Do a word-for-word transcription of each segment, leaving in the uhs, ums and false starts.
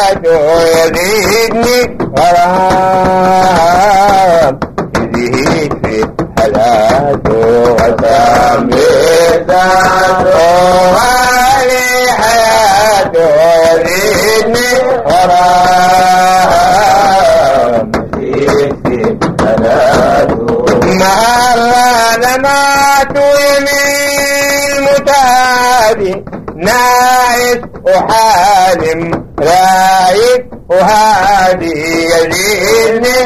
حياته يزيدني غرام يزيد في حياته غرام بذاته وعلي حياته يزيدني غرام يزيد في حياته مهرنا مات يمين متابي ناعس وحالم رايد وهادي يزيدني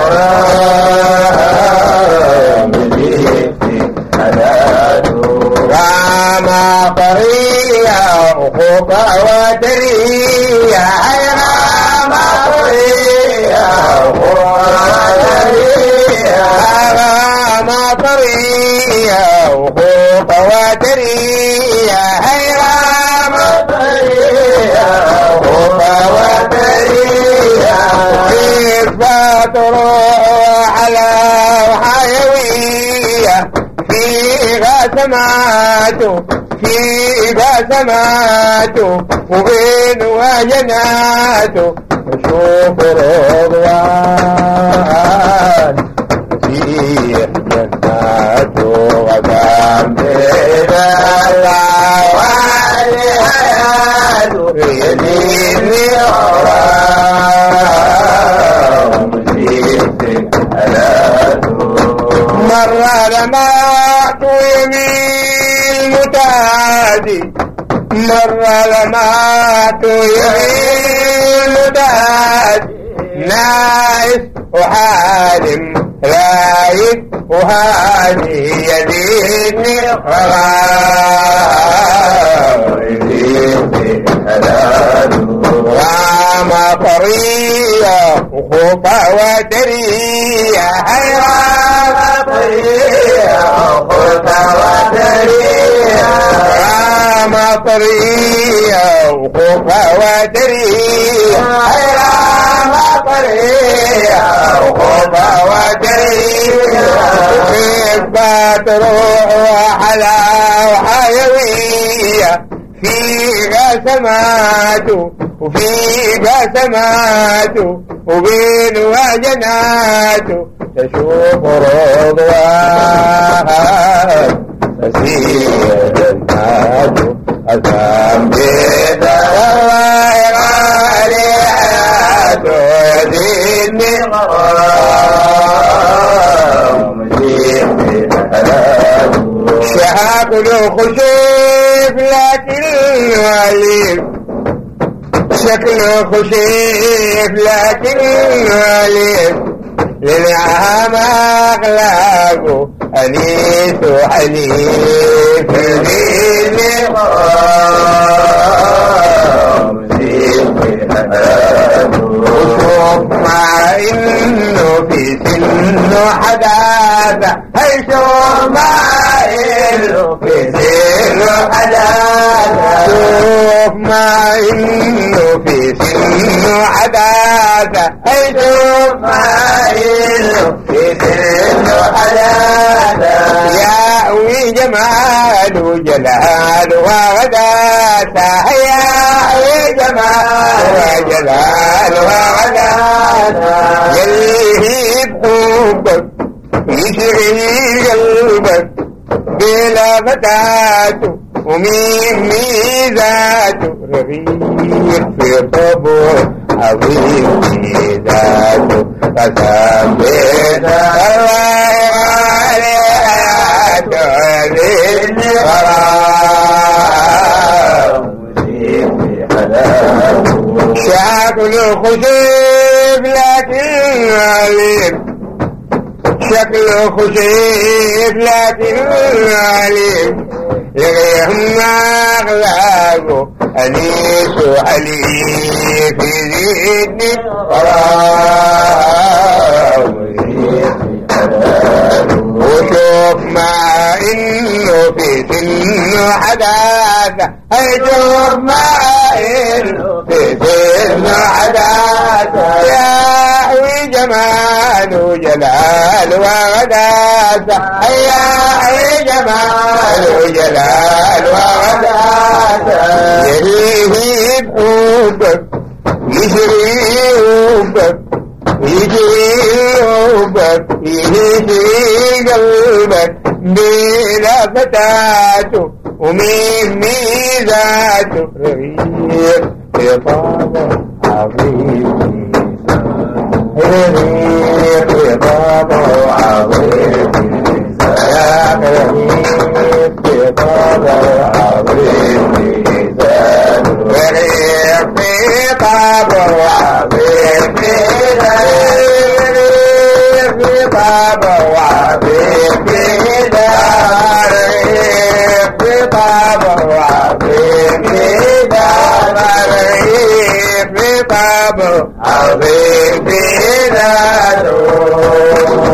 حرام يزيد في حياته راما طريا وخوطا ودريا راما طريا وخوطا ودريا راما طريا وخوطا ودريا تروح على وحيوية فيها سماته فيها سماته وبين وجناته وشوف رضوان فيه جناته وقام بيد الله وعلي حياته يديني مرة لمعت يمين متادي مرة لمعت يمين متادي ناعس وحالم رايد وهادي يزيدني غرام يزيدني حلاله راما طرية وخوطة ودرية حيران طرية وخوطة ودرية راما طرية وخوطة ودرية حيران طرية وخوطة ودرية كيف بتروح وحلا وحيوية فيها سماته وفيها سماته وبين وجناته تشوف رضوان تسير جناته أسام بيت الله علي حياته يزيدني غرام يزيدني حياته شهاب له خشيف لكن عليم شكله خشيف لكن عليم للعام أخلاقه أنيس وحنيف يزيدني غرام يزيدني حياته وشوف مع إنه في سنه حداثة هيشوف مع إنه في سنه حداثة شوف مع إنه في سنه حداثة هيشوف مع إنه في سنه حداثة يأوي جمال وجلال وغداثة يأوي جمال وجلال وغداثة يلهي بحبك يشغل قلبك بلا فتاته ومين ميزاته رغيف في طبو عظيم ميزاته قسم بيت الله علي حياته يزيدني غرام مجيب في حلاته شكله خشيف لكن عليم شكله خشيف لكن عليم يغيهم أخلاقه أنيس وحليف يزيدني غرام وشوف مع إنه في سنه حداثة هيشوف مع إنه في سنه حداثة يحوي جمال وجلال وغداثة يحوي جمال وجلال وغداثة يليه بحبك يجري حبك يجري حبك يجري قلبك بلا فتاته ومين ميزاته رغيف خطابه عظيم رغيف خطابه عظيم رغيف خطابه عظيم رغيف خطابه عظيم رغيف خطابه عظيم عظيم بلاده